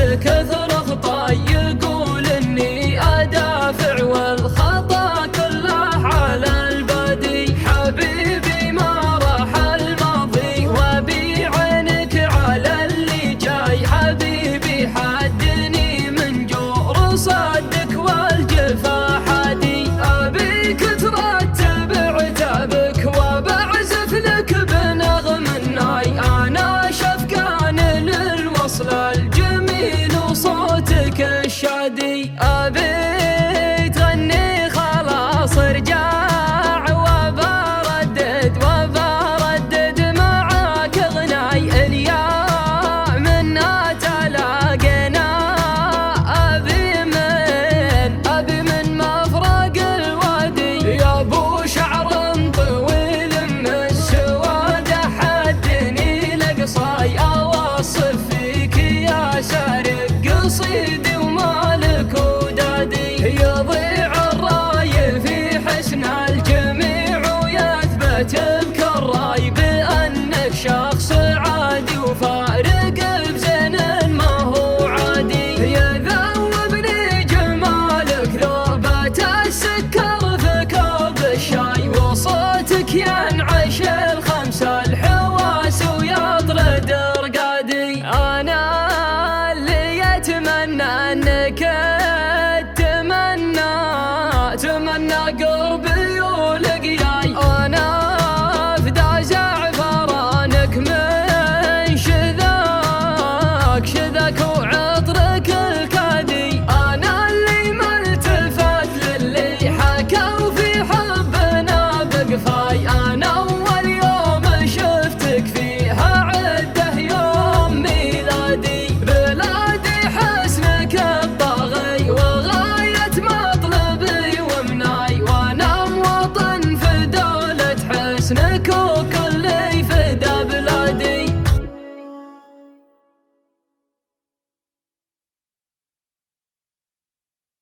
كثر خطاي يقول اني ادافع والخطا كله على البادي. حبيبي ما راح الماضي وابي عينك على اللي جاي. حبيبي حدني من جور صدك والجفا حادي. ابيك ترتب عتابك وبعزف لك بنغم الناي. انا شفقان للوصل الجميل وصوتك الشادي. ابي تغني خلاص ارجع وبردد معاك غناي. اليوم منا تلاقينا ابي من مفرق الوادي. يا ابو شعر طويل من السواد حدني لقصاي. اوصف فيك يا سارق قصيدي ومالك ودادي. يضيع الراي في حسن الجميع ويثبت بك الراي بانك شخص عادي وفارق بزين ما هو عادي. يذوبني جمالك ذوبة السكر في كوب الشاي. وصوتك ينعش الخمس الحواس ويطرد رقادي. انا اللي يتمنى انك تمنى قربي ولقياي. انا افدى زعفرانك من شذاك وعينك.